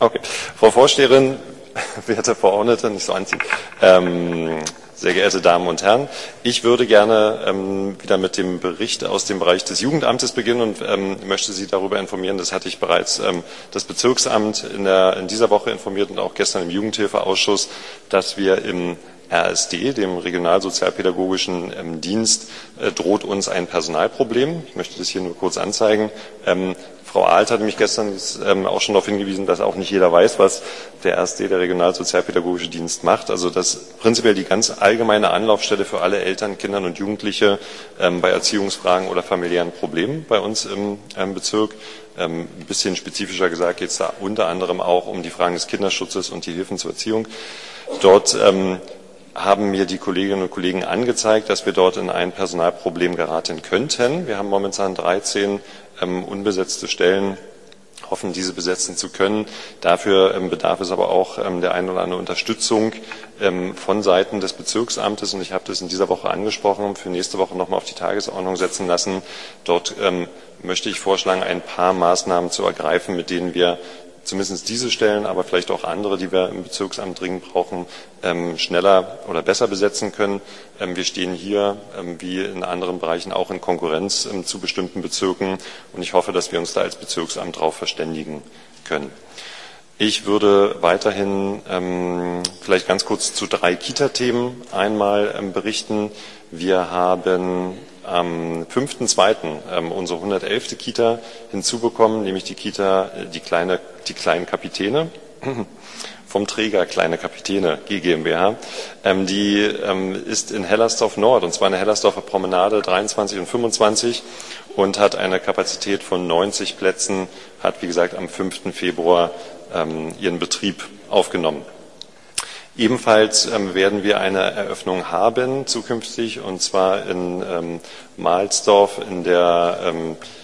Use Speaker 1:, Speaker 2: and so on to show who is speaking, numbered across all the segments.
Speaker 1: Okay. Frau Vorsteherin, werte Verordnete, nicht so anziehen, sehr geehrte Damen und Herren, ich würde gerne wieder mit dem Bericht aus dem Bereich des Jugendamtes beginnen und möchte Sie darüber informieren, das hatte ich bereits das Bezirksamt in dieser Woche informiert und auch gestern im Jugendhilfeausschuss, dass wir im RSD, dem Regionalsozialpädagogischen Dienst, droht uns ein Personalproblem. Ich möchte das hier nur kurz anzeigen. Frau Alt hatte mich gestern auch schon darauf hingewiesen, dass auch nicht jeder weiß, was der RSD, der Regionalsozialpädagogische Dienst, macht. Also das prinzipiell die ganz allgemeine Anlaufstelle für alle Eltern, Kinder und Jugendliche bei Erziehungsfragen oder familiären Problemen bei uns im Bezirk. Ein bisschen spezifischer gesagt geht es da unter anderem auch um die Fragen des Kinderschutzes und die Hilfen zur Erziehung. Dort haben mir die Kolleginnen und Kollegen angezeigt, dass wir dort in ein Personalproblem geraten könnten. Wir haben momentan 13 unbesetzte Stellen, hoffen, diese besetzen zu können. Dafür bedarf es aber auch der ein oder anderen Unterstützung von Seiten des Bezirksamtes. Und ich habe das in dieser Woche angesprochen, für nächste Woche nochmal auf die Tagesordnung setzen lassen. Dort möchte ich vorschlagen, ein paar Maßnahmen zu ergreifen, mit denen wir zumindest diese Stellen, aber vielleicht auch andere, die wir im Bezirksamt dringend brauchen, schneller oder besser besetzen können. Wir stehen hier, wie in anderen Bereichen, auch in Konkurrenz zu bestimmten Bezirken. Und ich hoffe, dass wir uns da als Bezirksamt darauf verständigen können. Ich würde weiterhin vielleicht ganz kurz zu 3 Kita-Themen einmal berichten. Wir haben am 5.2. Unsere 111. Kita hinzubekommen, nämlich die Kita, die kleinen Kapitäne vom Träger Kleine Kapitäne GmbH. Die ist in Hellersdorf Nord, und zwar in der Hellersdorfer Promenade 23 und 25 und hat eine Kapazität von 90 Plätzen, hat wie gesagt am 5. Februar ihren Betrieb aufgenommen. Ebenfalls werden wir eine Eröffnung haben zukünftig, und zwar in Mahlsdorf in der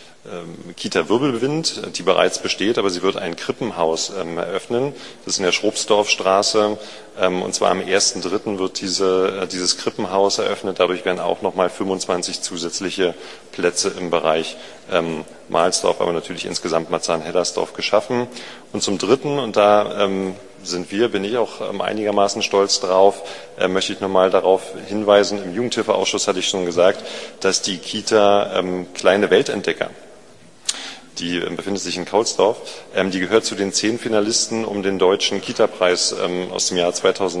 Speaker 1: Kita Wirbelwind, die bereits besteht, aber sie wird ein Krippenhaus eröffnen. Das ist in der Schrobsdorfstraße, und zwar am 1.3. wird dieses Krippenhaus eröffnet. Dadurch werden auch nochmal 25 zusätzliche Plätze im Bereich Mahlsdorf, aber natürlich insgesamt Marzahn-Hellersdorf geschaffen. Und zum Dritten, und da bin ich auch einigermaßen stolz drauf, möchte ich nochmal darauf hinweisen, im Jugendhilfeausschuss hatte ich schon gesagt, dass die Kita Kleine Weltentdecker, die befindet sich in Kaulsdorf, die gehört zu den 10 Finalisten um den Deutschen Kita-Preis aus dem Jahr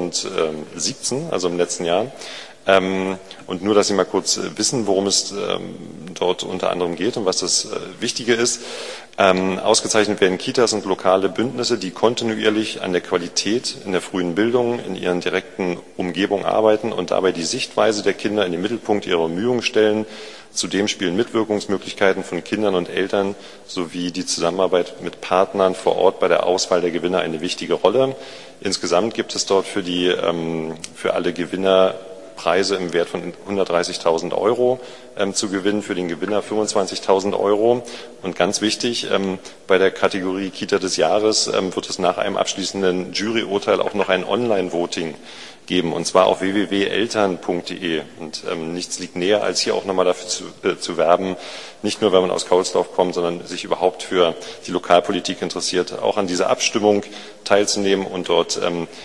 Speaker 1: 2017, also im letzten Jahr. Und nur, dass Sie mal kurz wissen, worum es dort unter anderem geht und was das Wichtige ist. Ausgezeichnet werden Kitas und lokale Bündnisse, die kontinuierlich an der Qualität in der frühen Bildung in ihren direkten Umgebung arbeiten und dabei die Sichtweise der Kinder in den Mittelpunkt ihrer Bemühungen stellen. Zudem spielen Mitwirkungsmöglichkeiten von Kindern und Eltern sowie die Zusammenarbeit mit Partnern vor Ort bei der Auswahl der Gewinner eine wichtige Rolle. Insgesamt gibt es dort für alle Gewinner Preise im Wert von 130.000 Euro zu gewinnen, für den Gewinner 25.000 Euro. Und ganz wichtig, bei der Kategorie Kita des Jahres wird es nach einem abschließenden Juryurteil auch noch ein Online-Voting geben, und zwar auf www.eltern.de. Und nichts liegt näher, als hier auch nochmal dafür zu werben, nicht nur, wenn man aus Kaulsdorf kommt, sondern sich überhaupt für die Lokalpolitik interessiert, auch an dieser Abstimmung teilzunehmen und dort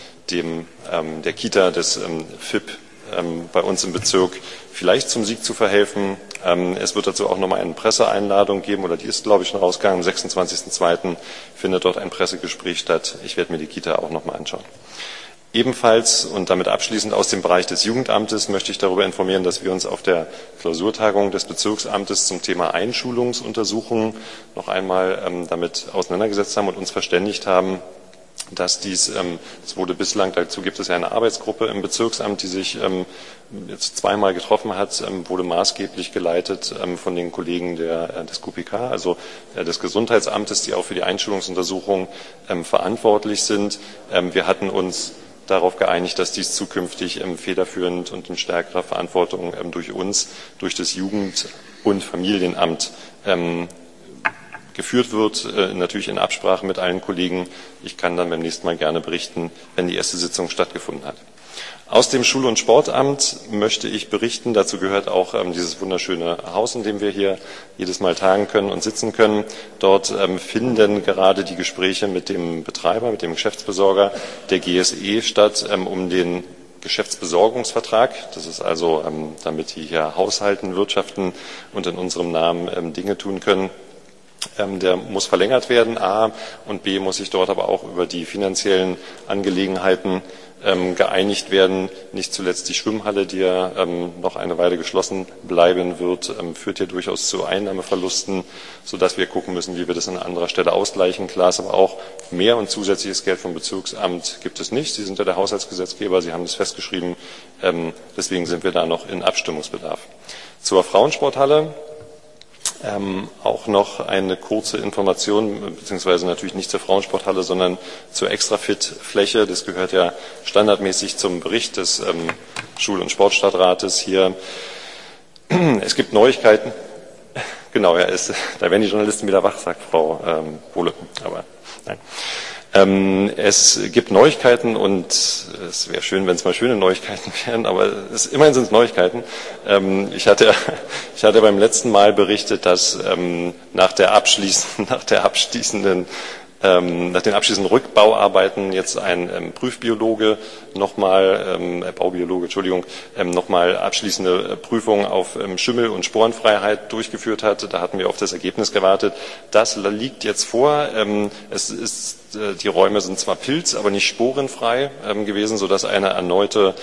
Speaker 1: der Kita des FIP bei uns im Bezirk vielleicht zum Sieg zu verhelfen. Es wird dazu auch nochmal eine Presseeinladung geben, oder die ist, glaube ich, schon rausgegangen. Am 26.02. findet dort ein Pressegespräch statt. Ich werde mir die Kita auch nochmal anschauen. Ebenfalls und damit abschließend aus dem Bereich des Jugendamtes möchte ich darüber informieren, dass wir uns auf der Klausurtagung des Bezirksamtes zum Thema Einschulungsuntersuchungen noch einmal damit auseinandergesetzt haben und uns verständigt haben, dass es wurde bislang, dazu gibt es ja eine Arbeitsgruppe im Bezirksamt, die sich jetzt zweimal getroffen hat, wurde maßgeblich geleitet von den Kollegen des QPK, also des Gesundheitsamtes, die auch für die Einschulungsuntersuchung verantwortlich sind. Wir hatten uns darauf geeinigt, dass dies zukünftig federführend und in stärkerer Verantwortung durch uns, durch das Jugend- und Familienamt geführt wird, natürlich in Absprache mit allen Kollegen. Ich kann dann beim nächsten Mal gerne berichten, wenn die erste Sitzung stattgefunden hat. Aus dem Schul- und Sportamt möchte ich berichten. Dazu gehört auch dieses wunderschöne Haus, in dem wir hier jedes Mal tagen können und sitzen können. Dort finden gerade die Gespräche mit dem Betreiber, mit dem Geschäftsbesorger der GSE statt, um den Geschäftsbesorgungsvertrag. Das ist also, damit die hier haushalten, wirtschaften und in unserem Namen Dinge tun können. Der muss verlängert werden, A, und B, muss sich dort aber auch über die finanziellen Angelegenheiten geeinigt werden. Nicht zuletzt die Schwimmhalle, die ja noch eine Weile geschlossen bleiben wird, führt hier durchaus zu Einnahmeverlusten, sodass wir gucken müssen, wie wir das an anderer Stelle ausgleichen. Klar ist aber auch, mehr und zusätzliches Geld vom Bezirksamt gibt es nicht. Sie sind ja der Haushaltsgesetzgeber, Sie haben das festgeschrieben. Deswegen sind wir da noch in Abstimmungsbedarf. Zur Frauensporthalle. Auch noch eine kurze Information, beziehungsweise natürlich nicht zur Frauensporthalle, sondern zur Extrafit-Fläche. Das gehört ja standardmäßig zum Bericht des Schul- und Sportstadtrates hier. Es gibt Neuigkeiten. Genau, da werden die Journalisten wieder wach, sagt Frau Bohle. Aber nein. Es gibt Neuigkeiten und es wäre schön, wenn es mal schöne Neuigkeiten wären, aber immerhin sind es Neuigkeiten. Ich hatte beim letzten Mal berichtet, dass nach den abschließenden Rückbauarbeiten jetzt ein Prüfbiologe Baubiologe, Entschuldigung, nochmal abschließende Prüfungen auf Schimmel- und Sporenfreiheit durchgeführt hat. Da hatten wir auf das Ergebnis gewartet. Das liegt jetzt vor. Die Räume sind zwar pilz-, aber nicht sporenfrei gewesen, sodass eine erneute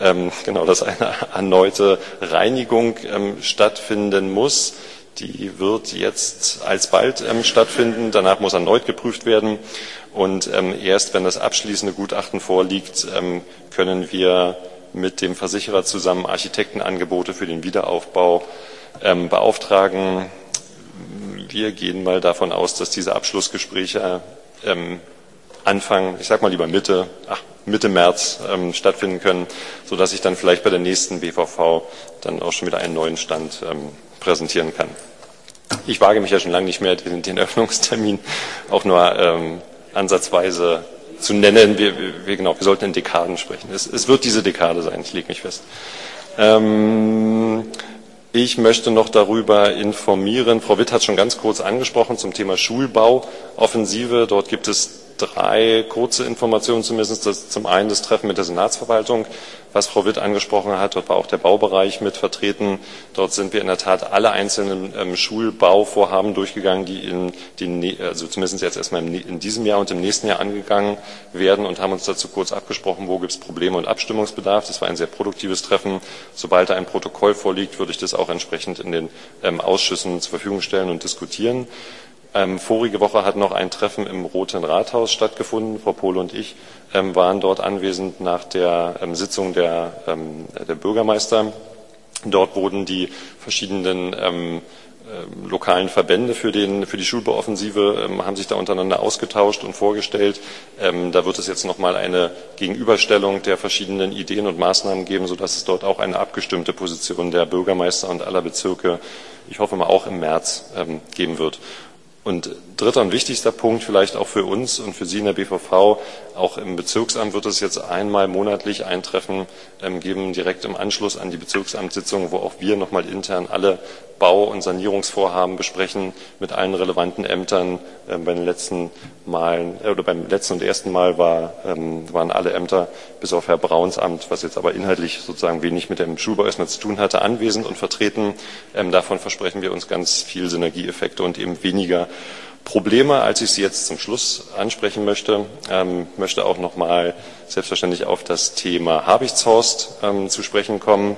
Speaker 1: Reinigung stattfinden muss. Die wird jetzt alsbald stattfinden. Danach muss erneut geprüft werden. Und erst wenn das abschließende Gutachten vorliegt, können wir mit dem Versicherer zusammen Architektenangebote für den Wiederaufbau beauftragen. Wir gehen mal davon aus, dass diese Abschlussgespräche Anfang, ich sag mal lieber Mitte März stattfinden können, sodass ich dann vielleicht bei der nächsten BVV dann auch schon wieder einen neuen Stand präsentieren kann. Ich wage mich ja schon lange nicht mehr, den Öffnungstermin auch nur ansatzweise zu nennen. Wir sollten in Dekaden sprechen. Es wird diese Dekade sein, ich lege mich fest. Ich möchte noch darüber informieren, Frau Witt hat es schon ganz kurz angesprochen, zum Thema Schulbauoffensive. Dort gibt es 3 kurze Informationen zumindest. Zum einen das Treffen mit der Senatsverwaltung, was Frau Witt angesprochen hat. Dort war auch der Baubereich mit vertreten. Dort sind wir in der Tat alle einzelnen Schulbauvorhaben durchgegangen, die also zumindest jetzt erstmal in diesem Jahr und im nächsten Jahr angegangen werden und haben uns dazu kurz abgesprochen, wo gibt es Probleme und Abstimmungsbedarf. Das war ein sehr produktives Treffen. Sobald da ein Protokoll vorliegt, würde ich das auch entsprechend in den Ausschüssen zur Verfügung stellen und diskutieren. Vorige Woche hat noch ein Treffen im Roten Rathaus stattgefunden. Frau Pohle und ich waren dort anwesend nach der Sitzung der Bürgermeister. Dort wurden die verschiedenen lokalen Verbände für die Schulbauoffensive haben sich da untereinander ausgetauscht und vorgestellt. Da wird es jetzt nochmal eine Gegenüberstellung der verschiedenen Ideen und Maßnahmen geben, sodass es dort auch eine abgestimmte Position der Bürgermeister und aller Bezirke, ich hoffe mal auch im März, geben wird. Und dritter und wichtigster Punkt vielleicht auch für uns und für Sie in der BVV, auch im Bezirksamt wird es jetzt einmal monatlich ein Treffen geben, direkt im Anschluss an die Bezirksamtssitzung, wo auch wir nochmal intern alle Bau- und Sanierungsvorhaben besprechen mit allen relevanten Ämtern. Beim letzten und ersten Mal waren alle Ämter, bis auf Herr Brauns Amt, was jetzt aber inhaltlich sozusagen wenig mit dem Schulbau erstmal zu tun hatte, anwesend und vertreten. Davon versprechen wir uns ganz viel Synergieeffekte und eben weniger Probleme, als ich sie jetzt zum Schluss ansprechen möchte. Möchte auch nochmal selbstverständlich auf das Thema Habichtshorst zu sprechen kommen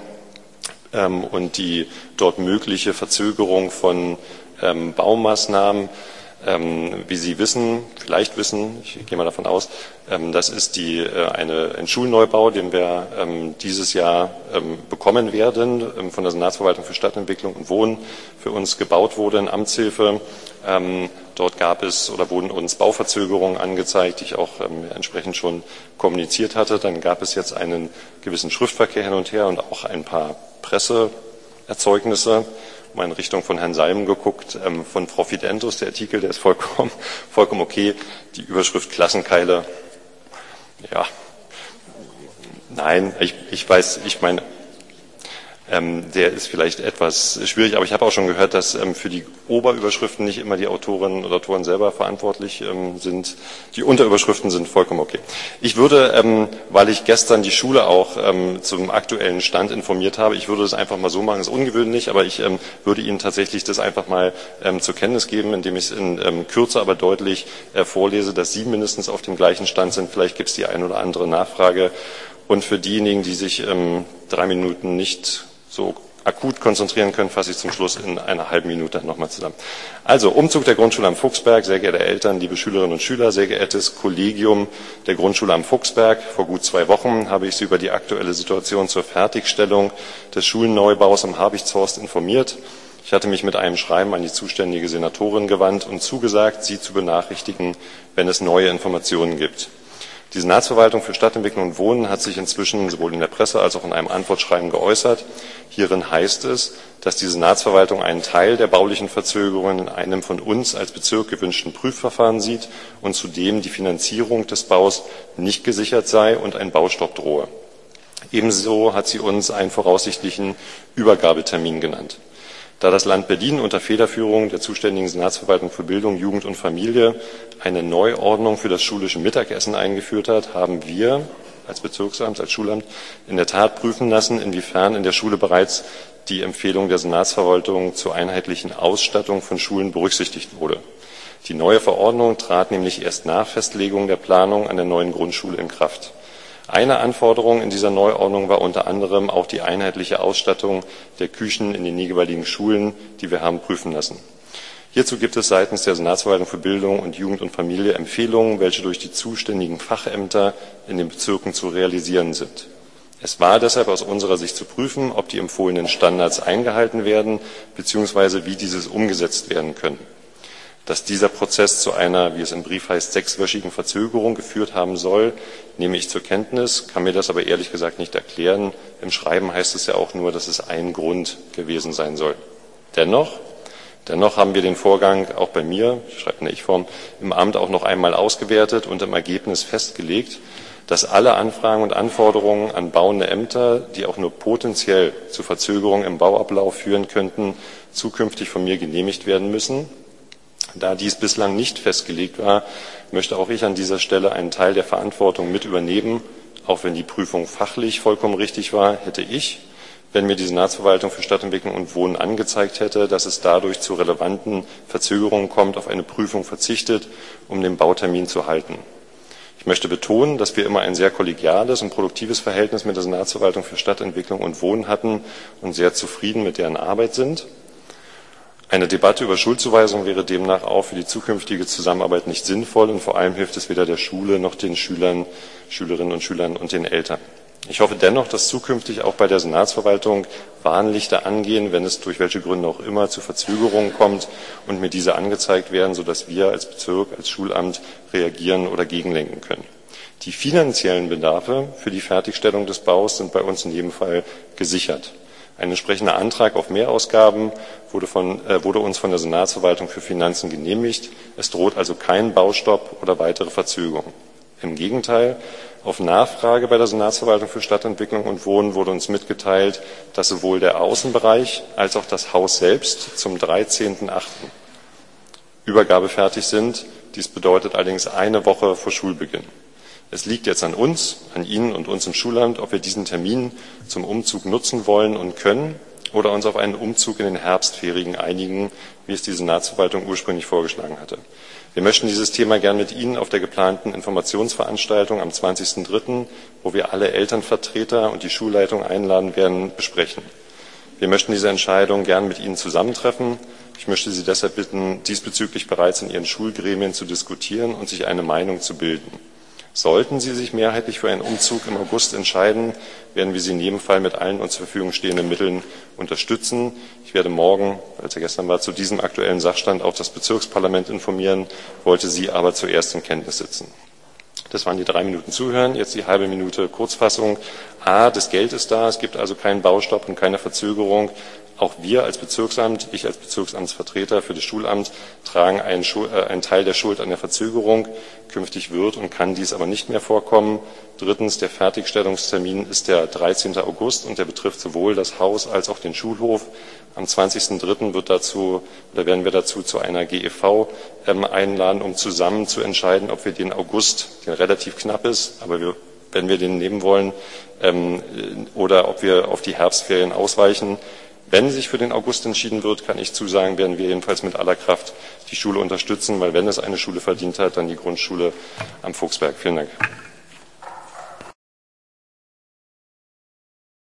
Speaker 1: und die dort mögliche Verzögerung von Baumaßnahmen. Wie Sie vielleicht wissen, ich gehe mal davon aus, das ist ein Schulneubau, den wir dieses Jahr bekommen werden, von der Senatsverwaltung für Stadtentwicklung und Wohnen für uns gebaut wurde in Amtshilfe. Dort wurden uns Bauverzögerungen angezeigt, die ich auch entsprechend schon kommuniziert hatte. Dann gab es jetzt einen gewissen Schriftverkehr hin und her und auch ein paar Presseerzeugnisse. Mal in Richtung von Herrn Salm geguckt, von Frau Fidentus, der Artikel, der ist vollkommen okay. Die Überschrift Klassenkeile, ja, Nein, ich weiß, ich meine, der ist vielleicht etwas schwierig, aber ich habe auch schon gehört, dass für die Oberüberschriften nicht immer die Autorinnen oder Autoren selber verantwortlich sind. Die Unterüberschriften sind vollkommen okay. Ich würde, weil ich gestern die Schule auch zum aktuellen Stand informiert habe, ich würde das einfach mal so machen, das ist ungewöhnlich, aber ich würde Ihnen tatsächlich das einfach mal zur Kenntnis geben, indem ich es in Kürze, aber deutlich vorlese, dass Sie mindestens auf dem gleichen Stand sind. Vielleicht gibt es die ein oder andere Nachfrage. Und für diejenigen, die sich 3 Minuten nicht so akut konzentrieren können, fasse ich zum Schluss in einer halben Minute nochmal zusammen. Also, Umzug der Grundschule am Fuchsberg, sehr geehrte Eltern, liebe Schülerinnen und Schüler, sehr geehrtes Kollegium der Grundschule am Fuchsberg. Vor gut 2 Wochen habe ich Sie über die aktuelle Situation zur Fertigstellung des Schulneubaus am Habichtshorst informiert. Ich hatte mich mit einem Schreiben an die zuständige Senatorin gewandt und zugesagt, Sie zu benachrichtigen, wenn es neue Informationen gibt. Die Senatsverwaltung für Stadtentwicklung und Wohnen hat sich inzwischen sowohl in der Presse als auch in einem Antwortschreiben geäußert. Hierin heißt es, dass die Senatsverwaltung einen Teil der baulichen Verzögerungen in einem von uns als Bezirk gewünschten Prüfverfahren sieht und zudem die Finanzierung des Baus nicht gesichert sei und ein Baustopp drohe. Ebenso hat sie uns einen voraussichtlichen Übergabetermin genannt. Da das Land Berlin unter Federführung der zuständigen Senatsverwaltung für Bildung, Jugend und Familie eine Neuordnung für das schulische Mittagessen eingeführt hat, haben wir als Bezirksamt, als Schulamt in der Tat prüfen lassen, inwiefern in der Schule bereits die Empfehlung der Senatsverwaltung zur einheitlichen Ausstattung von Schulen berücksichtigt wurde. Die neue Verordnung trat nämlich erst nach Festlegung der Planung an der neuen Grundschule in Kraft. Eine Anforderung in dieser Neuordnung war unter anderem auch die einheitliche Ausstattung der Küchen in den jeweiligen Schulen, die wir haben prüfen lassen. Hierzu gibt es seitens der Senatsverwaltung für Bildung und Jugend und Familie Empfehlungen, welche durch die zuständigen Fachämter in den Bezirken zu realisieren sind. Es war deshalb aus unserer Sicht zu prüfen, ob die empfohlenen Standards eingehalten werden bzw. wie dieses umgesetzt werden können. Dass dieser Prozess zu einer, wie es im Brief heißt, 6-wöchigen Verzögerung geführt haben soll, nehme ich zur Kenntnis, kann mir das aber ehrlich gesagt nicht erklären. Im Schreiben heißt es ja auch nur, dass es ein Grund gewesen sein soll. Dennoch haben wir den Vorgang auch bei mir, ich schreibe in der Ich-Form, im Amt auch noch einmal ausgewertet und im Ergebnis festgelegt, dass alle Anfragen und Anforderungen an bauende Ämter, die auch nur potenziell zu Verzögerungen im Bauablauf führen könnten, zukünftig von mir genehmigt werden müssen. Da dies bislang nicht festgelegt war, möchte auch ich an dieser Stelle einen Teil der Verantwortung mit übernehmen. Auch wenn die Prüfung fachlich vollkommen richtig war, hätte ich, wenn mir die Senatsverwaltung für Stadtentwicklung und Wohnen angezeigt hätte, dass es dadurch zu relevanten Verzögerungen kommt, auf eine Prüfung verzichtet, um den Bautermin zu halten. Ich möchte betonen, dass wir immer ein sehr kollegiales und produktives Verhältnis mit der Senatsverwaltung für Stadtentwicklung und Wohnen hatten und sehr zufrieden mit deren Arbeit sind. Eine Debatte über Schuldzuweisung wäre demnach auch für die zukünftige Zusammenarbeit nicht sinnvoll und vor allem hilft es weder der Schule noch den Schülern, Schülerinnen und Schülern und den Eltern. Ich hoffe dennoch, dass zukünftig auch bei der Senatsverwaltung Warnlichter angehen, wenn es durch welche Gründe auch immer zu Verzögerungen kommt und mir diese angezeigt werden, sodass wir als Bezirk, als Schulamt reagieren oder gegenlenken können. Die finanziellen Bedarfe für die Fertigstellung des Baus sind bei uns in jedem Fall gesichert. Ein entsprechender Antrag auf Mehrausgaben wurde uns von der Senatsverwaltung für Finanzen genehmigt. Es droht also kein Baustopp oder weitere Verzögerung. Im Gegenteil, auf Nachfrage bei der Senatsverwaltung für Stadtentwicklung und Wohnen wurde uns mitgeteilt, dass sowohl der Außenbereich als auch das Haus selbst zum 13.8. übergabefertig sind. Dies bedeutet allerdings eine Woche vor Schulbeginn. Es liegt jetzt an uns, an Ihnen und uns im Schulamt, ob wir diesen Termin zum Umzug nutzen wollen und können oder uns auf einen Umzug in den Herbstferien einigen, wie es die Senatsverwaltung ursprünglich vorgeschlagen hatte. Wir möchten dieses Thema gern mit Ihnen auf der geplanten Informationsveranstaltung am 20.03., wo wir alle Elternvertreter und die Schulleitung einladen werden, besprechen. Wir möchten diese Entscheidung gern mit Ihnen zusammentreffen. Ich möchte Sie deshalb bitten, diesbezüglich bereits in Ihren Schulgremien zu diskutieren und sich eine Meinung zu bilden. Sollten Sie sich mehrheitlich für einen Umzug im August entscheiden, werden wir Sie in jedem Fall mit allen uns zur Verfügung stehenden Mitteln unterstützen. Ich werde morgen, weil es ja gestern war, zu diesem aktuellen Sachstand auch das Bezirksparlament informieren, wollte Sie aber zuerst in Kenntnis setzen. Das waren die 3 Minuten Zuhören, jetzt die halbe Minute Kurzfassung. Das Geld ist da, es gibt also keinen Baustopp und keine Verzögerung. Auch wir als Bezirksamt, ich als Bezirksamtsvertreter für das Schulamt, tragen einen Teil der Schuld an der Verzögerung. Künftig wird und kann dies aber nicht mehr vorkommen. Drittens, der Fertigstellungstermin ist der 13. August und der betrifft sowohl das Haus als auch den Schulhof. Am 20.03. werden wir dazu zu einer GEV einladen, um zusammen zu entscheiden, ob wir den August, der relativ knapp ist, aber wenn wir den nehmen wollen, oder ob wir auf die Herbstferien ausweichen. Wenn sich für den August entschieden wird, kann ich zusagen, werden wir jedenfalls mit aller Kraft die Schule unterstützen, weil wenn es eine Schule verdient hat, dann die Grundschule am Fuchsberg. Vielen Dank.